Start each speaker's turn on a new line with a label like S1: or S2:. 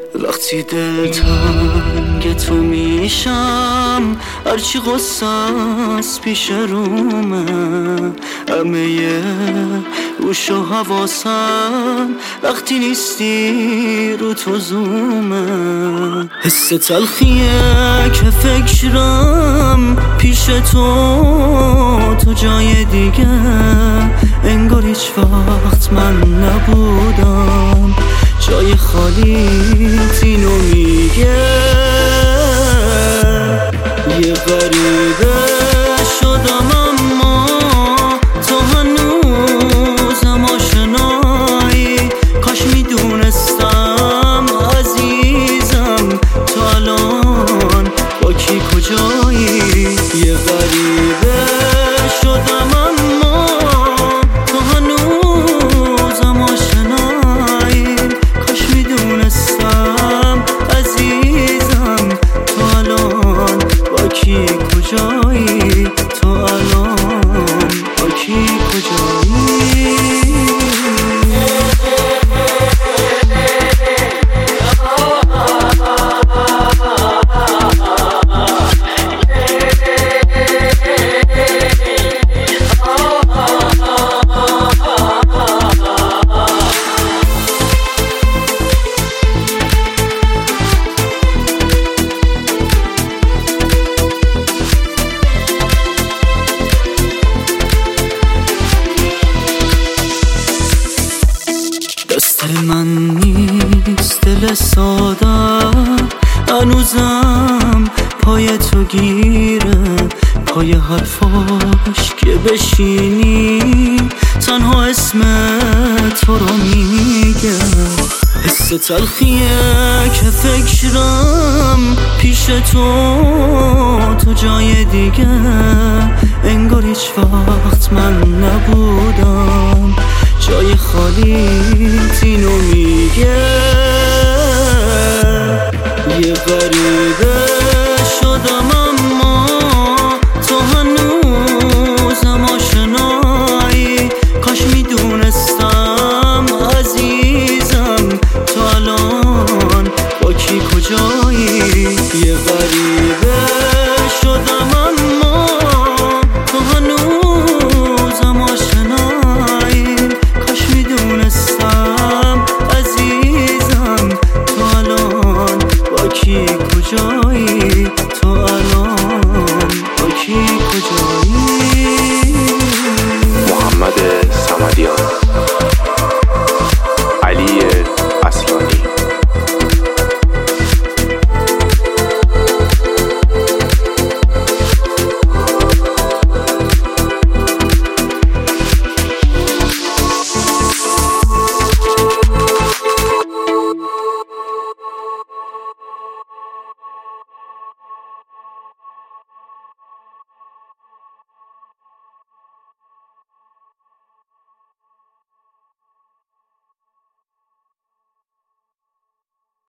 S1: وقتی دلتنگ تو میشم هرچی غصه از پیش رومه، همه گوش و حواسم وقتی نیستی رو تو زومه. حس تلخیه که فکرم پیش تو جای دیگه، انگار هیچ وقت من نبودم، جای خالی اینو میگه. یه غریبه شدم اما تو هنوزم آشنایی، کاش میدونستم عزیزم تو الان با کی کجایی. یه غریبه شدم اما تو هنوزم آشنایی، کاش میدونستم عزیزم تو الان با کی کجایی، تو الان با کی کجایی. دست من نیست دل ساده، هنوزم پای تو گیره، پای حرفاش که بشینی تنها اسم تو رو میگه. حس تلخیه که فکرم پیش تو جای دیگه، انگار هیچ وقت من نبودم، جای خالی اینو میگه. یه